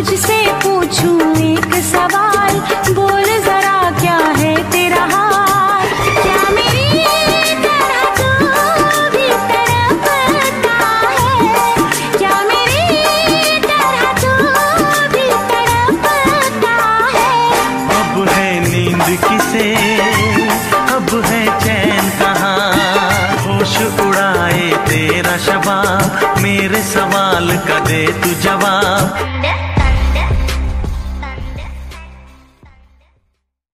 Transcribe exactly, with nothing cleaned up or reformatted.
तुझसे पूछूं एक सवाल, बोल जरा क्या है तेरा हाल। क्या मेरी तरह तू भी तड़पता है, क्या मेरी तरह तू भी तड़पता है। अब है नींद किसे, अब है चैन कहाँ, होश उड़ाए तेरा शबाब, मेरे सवाल का दे तू जवाब।